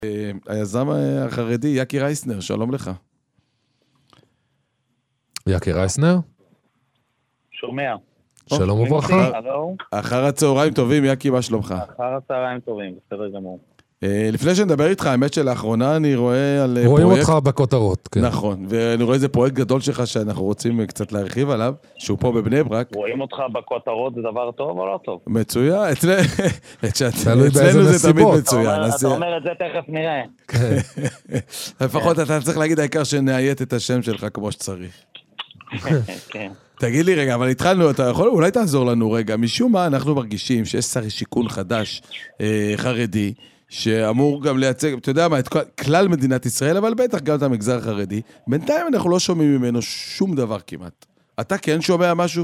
היזם החרדי, יקי רייסנר, שלום לך. יקי רייסנר? שומע. שלום וברכה. אחר הצהריים טובים, יקי, מה שלומך? אחר הצהריים טובים, בסדר גמור. לפני שנדבר איתך, האמת שלאחרונה אני רואה על רואים פרויקט... אותך בכותרות, כן. נכון, ואני רואה איזה פרויקט גדול שלך שאנחנו רוצים קצת להרחיב עליו, שהוא פה בבני ברק. רואים אותך בכותרות, זה דבר טוב או לא טוב? מצוין, תלוי באיזה אצלנו זה תמיד נסיבות. מצוין. אתה אומר את זה, תכף נראה. לפחות אתה צריך להגיד העיקר שנעיית את השם שלך כמו שצריך. כן. תגיד לי רגע, אבל התחלנו, אתה יכול, אולי תעזור לנו רגע, משום מה אנחנו מרגישים שיש שר שיכון חדש, חרדי, שאמור גם לייצג, אתה יודע מה, את כלל מדינת ישראל, אבל בטח גם את המגזר החרדי. בינתיים אנחנו לא שומעים ממנו שום דבר כמעט. אתה כן שומע משהו?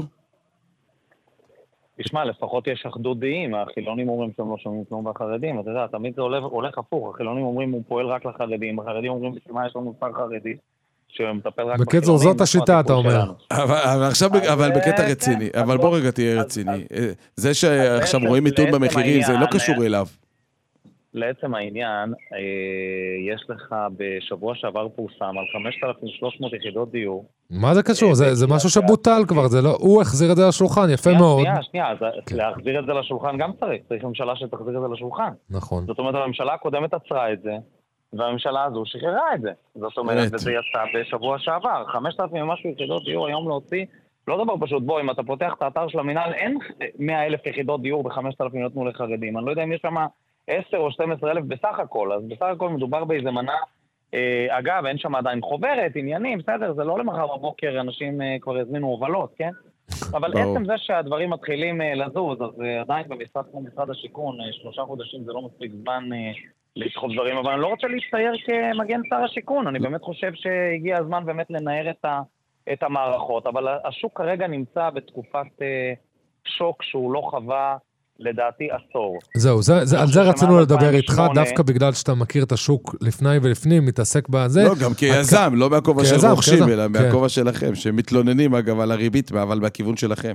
תשמע, לפחות יש אחדות דעים, החילונים אומרים שהם לא שומעים כלום והחרדים, אתה יודע, תמיד זה הולך הפוך, החילונים אומרים הוא פועל רק לחרדים, החרדים אומרים בשביל יש לנו שר חרדי, שמטפל רק בחילונים. בקיצור, זאת השיטה, אתה אומר. אבל עכשיו, אבל בקטע רציני, אבל בוא רגע תהיה רציני. זה שעכשיו רואים מיתון במחירים, זה לא קשור אליו. לעצם העניין, יש לך בשבוע שעבר פורסם על 5,300 יחידות דיור. מה זה קשור? זה משהו שבוטל כבר, זה לא, הוא החזיר את זה לשולחן, יפה מאוד. שנייה, להחזיר את זה לשולחן גם צריך ממשלה שתחזיר את זה לשולחן. נכון. זאת אומרת, הממשלה הקודמת עצרה את זה, והממשלה הזו שחררה את זה. זאת אומרת, וזה יצא בשבוע שעבר. 5,000 ומשהו יחידות דיור היום להוציא, לא דבר פשוט, בוא, אם אתה פותח את האתר של המינהל, אין 100,000 יחידות דיור ב-5,000 נתנו לחרדים. אני לא יודע אם יש שם 10 או 12 אלף בסך הכל, אז בסך הכל מדובר באיזה מנה, אגב, אין שם עדיין חוברת, עניינים, בסדר, זה לא למחר בבוקר, אנשים כבר יזמינו הובלות, כן? אבל עצם זה שהדברים מתחילים לזוז, אז עדיין במשרד כמו משרד השיכון, 3 חודשים זה לא מספיק זמן לדחוף דברים, אבל אני לא רוצה להצטייר כמגן שר השיכון, אני באמת חושב שהגיע הזמן באמת לנער את המערכות, אבל השוק כרגע נמצא בתקופת שוק שהוא לא חווה, לדעתי עשור. זהו, על זה רצינו לדבר איתך, דווקא בגלל שאתה מכיר את השוק לפני ולפנים, מתעסק בזה. לא, גם כיזם, לא מהכובע של רוכשים, אלא מהכובע שלכם, שמתלוננים אגב על הריבית, אבל בכיוון שלכם.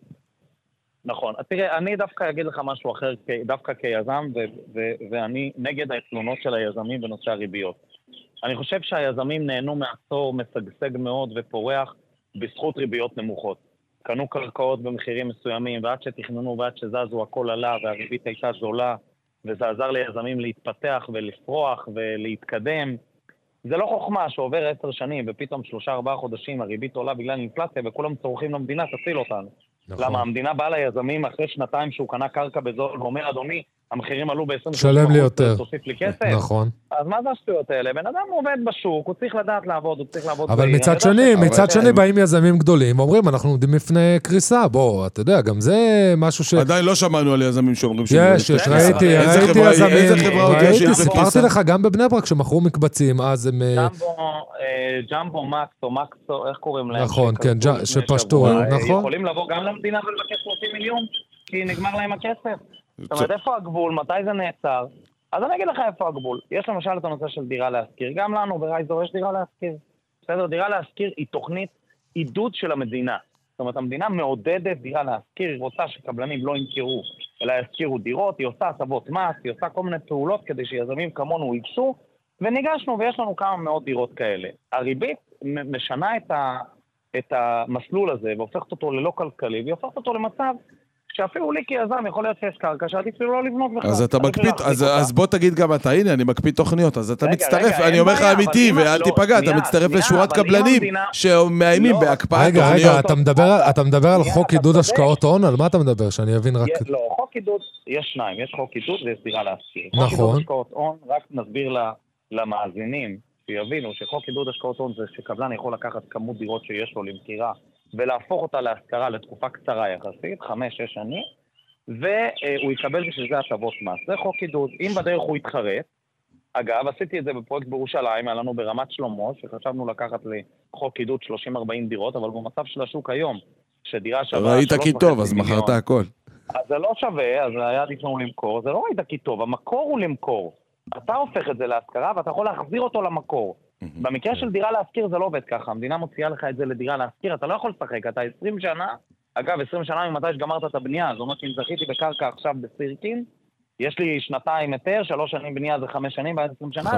נכון. תראה, אני דווקא אגיד לך משהו אחר, דווקא כיזם, ואני נגד התלונות של היזמים בנושא הריביות. אני חושב שהיזמים נהנו מעשור משגשג מאוד ופורח בזכות ריביות נמוכות. קנו קרקעות במחירים מסוימים, ועד שתכננו ועד שזזו הכל עלה, והריבית הייתה זולה, וזה עזר ליזמים להתפתח ולפרוח ולהתקדם. זה לא חוכמה שעובר 10 שנים, ופתאום 3-4 חודשים הריבית עולה בגלל אינפלציה, וכולם צורכים למדינה, תציל אותנו. נכון. למה המדינה באה ליזמים אחרי 2 שהוא קנה קרקע בזול, ואומר, אדוני, המחירים עלו ב-20%, שלם לי יותר. תוסיף לי כסף. נכון. אז מה זה השטויות האלה? בן אדם עובד בשוק, הוא צריך לדעת לעבוד, הוא צריך לעבוד... אבל מצד שני באים יזמים גדולים, אומרים, אנחנו עומדים לפני קריסה, בוא, אתה יודע, גם זה משהו ש... עדיין לא שמענו על יזמים שאומרים... יש, ראיתי יזמים, איזה חברה עוד יש? סיפרתי לך, גם בבני ברק, שמכרו מקבצים, אז הם... ג'מבו, מקסו, איך קוראים להם? נכון, כן, שפשטו, נכון. יכולים לבוא גם למדינה ולבקש 30 מיליון, כי נגמר להם הכסף. זאת אומרת, איפה הגבול? מתי זה נעצר? אז אני אגיד לך איפה הגבול. יש למשל את הנושא של דירה להשכיר. גם לנו ברייזור יש דירה להשכיר. בסדר, דירה להשכיר היא תוכנית עידוד של המדינה. זאת אומרת, המדינה מעודדת דירה להשכיר, היא רוצה שקבלנים לא ימכרו, אלא ישכירו דירות, היא עושה הטבות מס, היא עושה כל מיני פעולות כדי שיזמים כמונו ייגשו, וניגשנו ויש לנו כמה מאות דירות כאלה. הריבית משנה את המסלול הזה והופכת אותו ללא כלכלי, והיא הופכת אותו למצב שאפילו לי כיזם יכול להיות שיש קרקע, שעדיף אפילו לא לבנות בכלל. אז אתה מקפיד, אז בוא תגיד גם אתה, הנה, אני מקפיד תוכניות, אז אתה מצטרף, אני אומר לך אמיתי, ואל תיפגע, אתה מצטרף לשורת קבלנים שמאיימים בהקפאת תוכניות. רגע, אתה מדבר על חוק עידוד השקעות הון? על מה אתה מדבר? שאני אבין רק... לא, חוק עידוד, יש 2, יש חוק עידוד ויש דירה להשכיר. נכון. חוק עידוד השקעות הון, רק נסביר למאזינים, שיבינו שחוק עידוד השקעות הון זה שקבלן יכול לקחת כמות דירות שיש לו למכירה, ולהפוך אותה להשכרה לתקופה קצרה יחסית, 5-6 שנים, והוא יקבל בשביל זה הטבות מס. זה חוק עידוד. אם בדרך הוא יתחרט, אגב, עשיתי את זה בפרויקט בירושלים, היה לנו ברמת שלמה, שחשבנו לקחת לחוק עידוד 30-40 דירות, אבל במצב של השוק היום, שדירה שווה... ראית כי טוב, אז מכרת הכל. אז זה לא שווה, אז היה עדיף לנו למכור, זה לא ראית כי טוב, המקור הוא למכור. אתה הופך את זה להשכרה, ואתה יכול להחזיר אותו למקור. במקרה של דירה להשכיר זה לא עובד ככה, המדינה מוציאה לך את זה לדירה להשכיר, אתה לא יכול לשחק, אתה 20 שנה, אגב 20 שנה ממתי שגמרת את הבנייה, זאת אומרת שאם זכיתי בקרקע עכשיו בסירקין, יש לי 2 היתר, 3 שנים בנייה זה 5 שנים, ואז 20 שנה,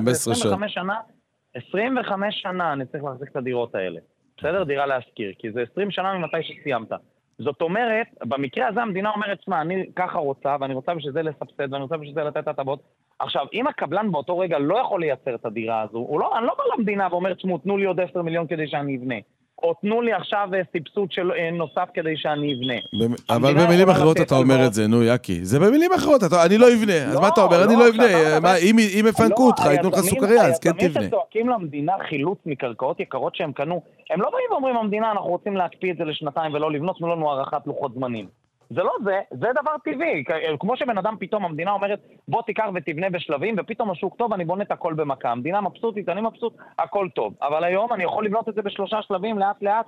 25 שנה אני צריך להחזיק את הדירות האלה. בסדר? דירה להשכיר, כי זה 20 שנה ממתי שסיימת. זאת אומרת, במקרה הזה המדינה אומרת, שמה, אני ככה רוצה, ואני רוצה בשביל זה לסבסד, ואני רוצה בשביל זה לתת הטבות. עכשיו, אם הקבלן באותו רגע לא יכול לייצר את הדירה הזו, אני לא בא למדינה ואומר, תנו לי עוד 10 מיליון כדי שאני אבנה. או תנו לי עכשיו סבסוד נוסף כדי שאני אבנה. אבל במילים אחרות אתה אומר את זה, נו יקי. זה במילים אחרות, אני לא אבנה. אז מה אתה אומר? אני לא אבנה. אם יפנקו אותך, ייתנו לך סוכריה, אז כן תבנה. היזמים שצועקים למדינה חילוץ מקרקעות יקרות שהם קנו, הם לא באים ואומרים למדינה, אנחנו רוצים להקפיא את זה ל2 ולא לבנות, תנו לנו הערכת לוחות זמנים. זה לא זה דבר טבעי. כמו שבן אדם פתאום, המדינה אומרת, בוא תיקח ותבנה בשלבים, ופתאום השוק טוב, אני בונה את הכל במכה. המדינה מבסוטית, אני מבסוט, הכל טוב. אבל היום אני יכול לבנות את זה ב3 שלבים, לאט לאט,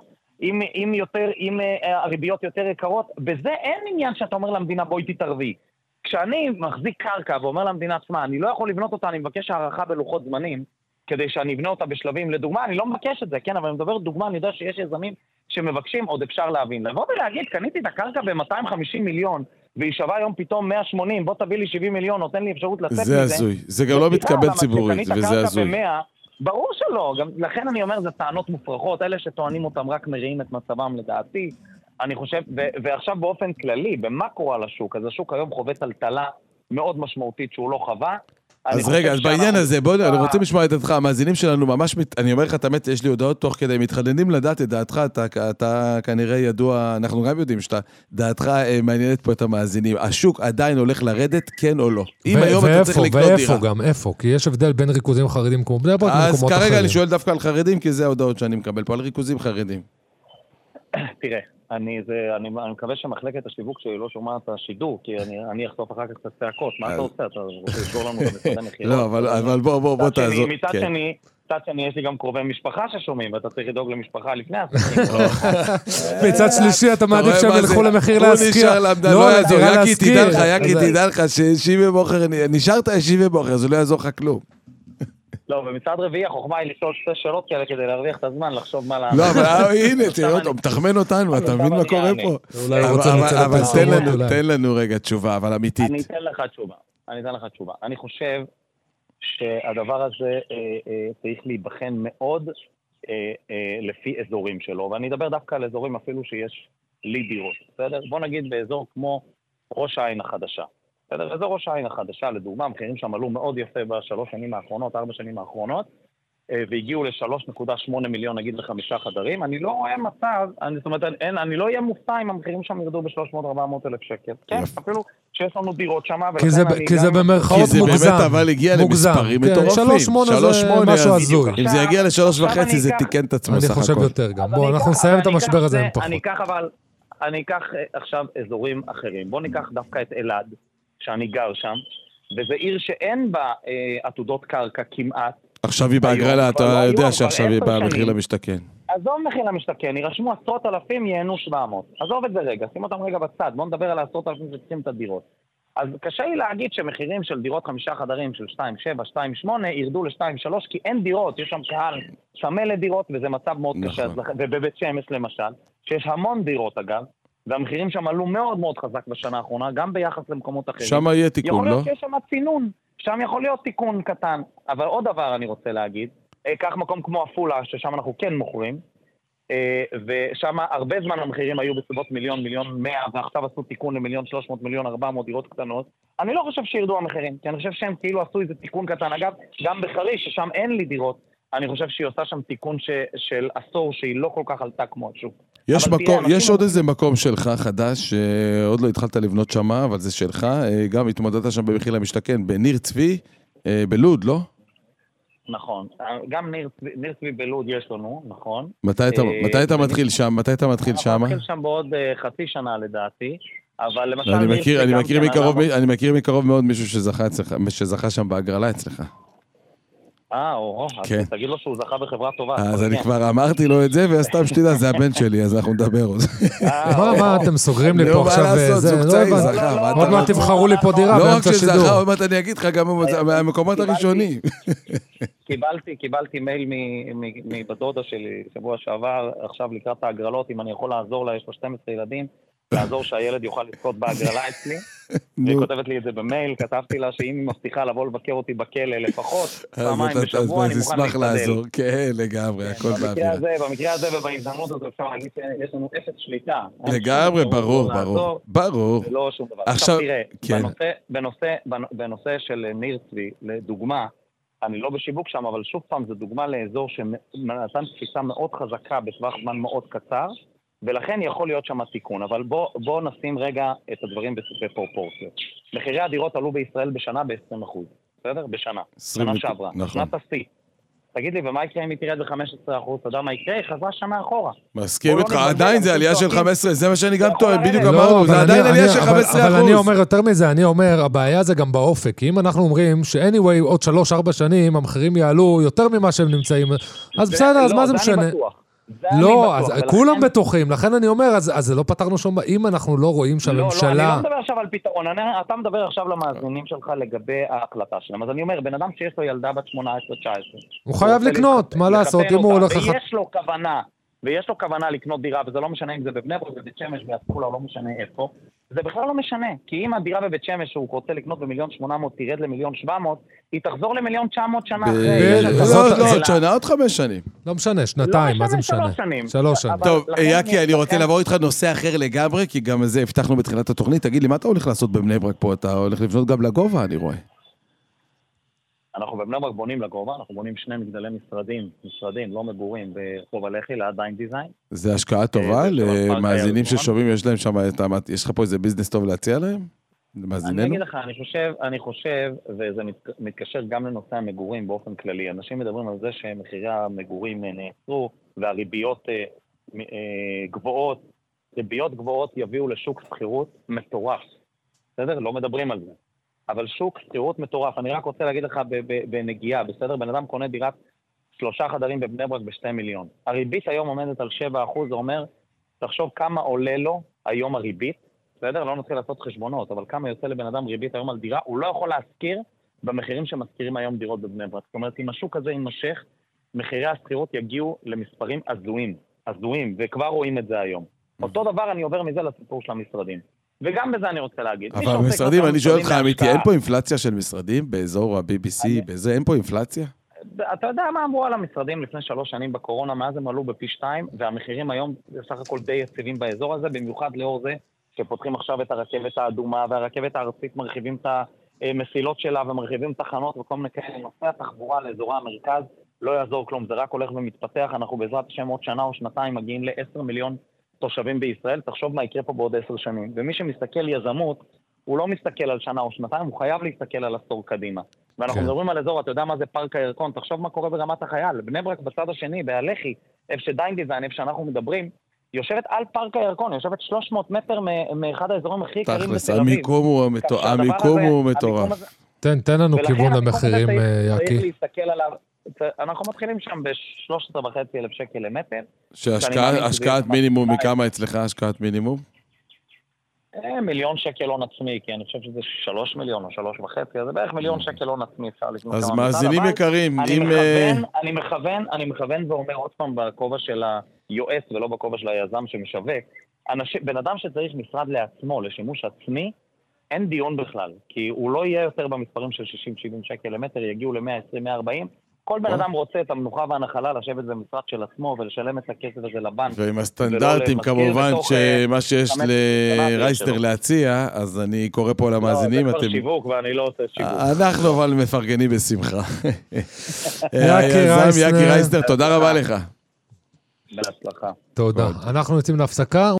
עם הריביות יותר יקרות. בזה אין עניין שאתה אומר למדינה, בואי תתערבי. כשאני מחזיק קרקע ואומר למדינה עצמה, אני לא יכול לבנות אותה, אני מבקש הערכה בלוחות זמנים, כדי שאני אבנה אותה בשלבים. לדוגמה, אני לא מבקש את זה, כן, אבל אני מדבר דוגמה, אני יודע שיש יזמים שמבקשים, עוד אפשר להבין. לבוא ולהגיד, קניתי את הקרקע ב-250 מיליון, והיא שווה היום פתאום 180, בוא תביא לי 70 מיליון, נותן לי אפשרות לצאת מזה. זה הזוי, זה גם לא מתקבל ציבורית, וזה הזוי. ברור שלא, גם, לכן אני אומר, זה טענות מופרכות, אלה שטוענים אותם רק מראים את מצבם לדעתי. אני חושב, ועכשיו באופן כללי, במה קורה לשוק? אז השוק היום חווה טלטלה מאוד משמעותית שהוא לא חווה. אז רגע, אז בעניין הזה, בואו, אני רוצה לשמוע את דעתך, המאזינים שלנו ממש, אני אומר לך, תאמת, יש לי הודעות תוך כדי, מתחדדים לדעת את דעתך, אתה כנראה ידוע, אנחנו גם יודעים שאתה, דעתך מעניינת פה את המאזינים, השוק עדיין הולך לרדת, כן או לא? אם היום אתה צריך לקנות דירה. ואיפה גם, איפה? כי יש הבדל בין ריכוזים חרדים כמו בני ברק למקומות אחרים. אז כרגע אני שואל דווקא על חרדים, כי זה ההודעות שאני מקבל פה, על ריכוזים חרדים. תראה, אני מקווה שמחלקת השיווק שלי לא שומע את השידור, כי אני אחשוף אחר כך את הצעקות. מה אתה עושה? אתה רוצה לסגור לנו במשרדי מחירות? לא, אבל בוא תעזור. מצד שני, יש לי גם קרובי משפחה ששומעים, ואתה צריך לדאוג למשפחה לפני העסקים. מצד שלישי, אתה מעדיף שהם ילכו למחיר להשכיר. לא יעזור, יקי, תדע לך שישי ובוחר, נשארת ישי ובוחר, זה לא יעזור לך כלום. לא, ומצד רביעי, החוכמה היא לשאול 2 שאלות כאלה כדי להרוויח את הזמן, לחשוב מה לענות. לא, אבל הנה, תראה אותו, מתחמן אותנו, אתה מבין מה קורה פה? אבל תן לנו רגע תשובה, אבל אמיתית. אני אתן לך תשובה. אני חושב שהדבר הזה צריך להיבחן מאוד לפי אזורים שלו, ואני אדבר דווקא על אזורים אפילו שיש לי דירות, בסדר? בוא נגיד באזור כמו ראש העין החדשה. אזור ראש העין החדשה, לדוגמה, המחירים שם עלו מאוד יפה ב3 שנים האחרונות, 4 שנים האחרונות, והגיעו ל3.8 מיליון, נגיד ל5 חדרים. אני לא רואה מצב, זאת אומרת, אני לא אהיה מופתע אם המחירים שם ירדו ב300-400 אלף שקל. כן, אפילו שיש לנו דירות שם, כי זה במרכאות מוגזם. כי זה באמת אבל הגיע למספרים מטורפים. 3.8 זה משהו הזוי. אם זה יגיע ל3.5 זה תיקן את עצמו סך הכל. אני חושב יותר גם. בוא, אנחנו נסיים את המשבר הזה עם פחות. אני אקח עכשיו אזורים אחרים. בוא ניקח דווקא את אלעד, שאני גר שם, וזו עיר שאין בה עתודות קרקע כמעט. עכשיו היא בהגרלה, אתה יודע שעכשיו היא במחיר למשתכן. עזוב מחיר למשתכן, ירשמו 10,000, ייהנו 700. עזוב את זה רגע, שים אותם רגע בצד, בוא נדבר על 10,000 שצריכים את הדירות. אז קשה לי להגיד שמחירים של דירות 5 חדרים של 2.7, 2.8 ירדו ל-2.3, כי אין דירות, יש שם קהל שמה לדירות, וזה מצב מאוד קשה. ובבית שמש למשל, שיש המון דירות אגב, והמחירים שם עלו מאוד מאוד חזק בשנה האחרונה, גם ביחס למקומות אחרים. שם יהיה תיקון, לא? יכול להיות שיש שם צינון, שם יכול להיות תיקון קטן. אבל עוד דבר אני רוצה להגיד, כך מקום כמו אפולה, ששם אנחנו כן מוכרים, ושם הרבה זמן המחירים היו בסביבות 1,100,000, ועכשיו עשו תיקון ל1,300,000, 1,400,000 דירות קטנות. אני לא חושב שירדו המחירים, כי אני חושב שהם כאילו עשו איזה תיקון קטן. אגב, גם בחריש, ששם אין לי דירות, אני חושב שהיא עושה שם תיקון של עשור, שהיא לא כל כך עלתה כמו השוק. יש עוד איזה מקום שלך חדש, שעוד לא התחלת לבנות שם, אבל זה שלך, גם התמודדת שם במחיר למשתכן, בניר צבי, בלוד, לא? נכון, גם ניר צבי בלוד יש לנו, נכון. מתי אתה מתחיל שם? אני מתחיל שם בעוד חצי שנה לדעתי, אבל למשל... אני מכיר מקרוב מאוד מישהו שזכה שם בהגרלה אצלך. אז תגיד לו שהוא זכה בחברה טובה. אז אני כבר אמרתי לו את זה, וסתם שתדע, זה הבן שלי, אז אנחנו נדבר עוד. מה, אתם סוגרים לי פה עכשיו? עוד מעט תבחרו לי פה דירה באמצע שידור. לא רק שזכה, עוד מעט אני אגיד לך גם מהמקומות הראשונים. קיבלתי מייל מבדודה שלי שבוע שעבר, עכשיו לקראת ההגרלות, אם אני יכול לעזור לה, יש לו 12 ילדים, לעזור שהילד יוכל לזכות בהגרלה אצלי, והיא כותבת לי את זה במייל, כתבתי לה שאם היא מבטיחה לבוא לבקר אותי בכלא לפחות, פעמיים בשבוע, אני מוכן להשתדל. כן, לגמרי, הכל באווירה. במקרה הזה ובהזדמנות הזאת אפשר להגיד שיש לנו אפס שליטה. לגמרי, ברור. ולא שום דבר. עכשיו תראה, בנושא של ניר צבי, לדוגמה, אני לא בשיווק שם, אבל שוב פעם, זו דוגמה לאזור שנתן תפיסה מאוד חזקה בטווח זמן מאוד קצר, ולכן יכול להיות שם תיקון. אבל בוא נשים רגע את הדברים בפרופורציות. מחירי הדירות עלו בישראל בשנה ב-20%. בסדר? בשנה. שנה שעברה. שנת השיא. תגיד לי, ומה יקרה אם היא תראה את זה 15%? אתה יודע מה יקרה? היא חזרה שנה אחורה. מסכים איתך, עדיין זה עלייה של 15%, זה מה שאני גם טוען, בדיוק אמרנו, זה עדיין עלייה של 15%. אבל אני אומר יותר מזה, אני אומר, הבעיה זה גם באופק, כי אם אנחנו אומרים ש-anyway, עוד 3-4 שנים, המחירים יעלו יותר ממה שהם נמצאים, אז בסדר, אז מה זה משנה? לא, אז כולם בטוחים, לכן אני אומר, אז זה לא פתרנו שום, אם אנחנו לא רואים שהממשלה... לא, אני לא מדבר עכשיו על פתרון, אתה מדבר עכשיו למאזינים שלך לגבי ההחלטה שלהם, אז אני אומר, בן אדם שיש לו ילדה בת 18-19, הוא חייב לקנות, מה לעשות, אם הוא הולך... ויש לו כוונה לקנות דירה, וזה לא משנה אם זה בבני ברק, בבית שמש, בעפולה, לא משנה איפה, זה בכלל לא משנה, כי אם הדירה בבית שמש שהוא רוצה לקנות ב1,800,000, תרד ל1,700,000, היא תחזור ל1,900,000 שנה אחרי. זאת שנה עוד 5 שנים. לא משנה, שנתיים, מה זה משנה? 3 שנים. טוב, יקי, אני רוצה לעבור איתך נושא אחר לגמרי, כי גם זה הבטחנו בתחילת התוכנית, תגיד לי, מה אתה הולך לעשות בבני ברק פה? אתה הולך לבנות גם לגובה, אני רואה. אנחנו בבני ברק בונים לגובה, אנחנו בונים 2 מגדלי משרדים, לא מגורים, ברחוב הלח"י, ליד דיין דיזיין. זה השקעה טובה למאזינים ששומעים, יש להם שם, יש לך פה איזה ביזנס טוב להציע להם? אני אגיד לך, אני חושב, וזה מתקשר גם לנושא המגורים באופן כללי, אנשים מדברים על זה שמחירי המגורים נעצרו, והריביות גבוהות, ריביות גבוהות יביאו לשוק שכירות מטורף. בסדר? לא מדברים על זה. אבל שוק שכירות מטורף, אני רק רוצה להגיד לך בנגיעה, בסדר? בן אדם קונה דירת 3 חדרים בבני ברק ב2 מיליון. הריבית היום עומדת על 7%, זה אומר, תחשוב כמה עולה לו היום הריבית, בסדר? לא נתחיל לעשות חשבונות, אבל כמה יוצא לבן אדם ריבית היום על דירה, הוא לא יכול להשכיר במחירים שמזכירים היום דירות בבני ברק. זאת אומרת, אם השוק הזה יימשך, מחירי השכירות יגיעו למספרים הזויים, וכבר רואים את זה היום. אותו דבר אני עובר מזה לסיפור של המשרדים. וגם בזה אני רוצה להגיד. אבל משרדים, אני שואל אותך אמיתי, אין פה אינפלציה של משרדים באזור ה-BBC, בזה אין פה אינפלציה? אתה יודע מה אמרו על המשרדים לפני 3 שנים בקורונה, מאז הם עלו בפי 2, והמחירים היום בסך הכל די יציבים באזור הזה, במיוחד לאור זה שפותחים עכשיו את הרכבת האדומה, והרכבת הארצית מרחיבים את המסילות שלה, ומרחיבים תחנות וכל מיני כאלה. נושא התחבורה לאזורי המרכז לא יעזור כלום, זה רק הולך ומתפתח, אנחנו בעזרת השם עוד שנה או שנתיים מגיעים ל10 מיליון תושבים בישראל, תחשוב מה יקרה פה בעוד 10 שנים. ומי שמסתכל יזמות, הוא לא מסתכל על שנה או שנתיים, הוא חייב להסתכל על עשור קדימה. ואנחנו מדברים על אזור, אתה יודע מה זה פארק הירקון, תחשוב מה קורה ברמת החייל. בני ברק בצד השני, בהלח"י, איפה שדיין דיזיין, איפה שאנחנו מדברים, יושבת על פארק הירקון, יושבת 300 מטר מאחד האזורים הכי יקרים בתל אביב. תכלס, המיקום הוא מטורף. תן לנו כיוון למחירים, יקי. אנחנו מתחילים שם ב-13,500 שקל למטר. שהשקעת מינימום, מכמה אצלך השקעת מינימום? 1,000,000 שקל הון עצמי, כי אני חושב שזה 3 מיליון או 3.5, אז זה בערך 1,000,000 שקל הון עצמי, אפשר לקנות. אז מאזינים יקרים, אני מכוון ואומר עוד פעם בכובע של היועץ ולא בכובע של היזם שמשווק, בן אדם שצריך משרד לעצמו, לשימוש עצמי, אין דיון בכלל, כי הוא לא יהיה יותר במספרים של 60-70 שקל למטר, יגיעו ל-120-140, כל בן אדם רוצה את המנוחה והנחלה, לשבת במשרד של עצמו ולשלם את הכסף הזה לבנק. ועם הסטנדרטים כמובן, שמה שיש לרייסטר להציע, אז אני קורא פה למאזינים. לא, זה כבר שיווק ואני לא עושה שיווק. אנחנו אבל מפרגנים בשמחה. יקי רייסטר, תודה רבה לך. בהצלחה. תודה. אנחנו יוצאים להפסקה.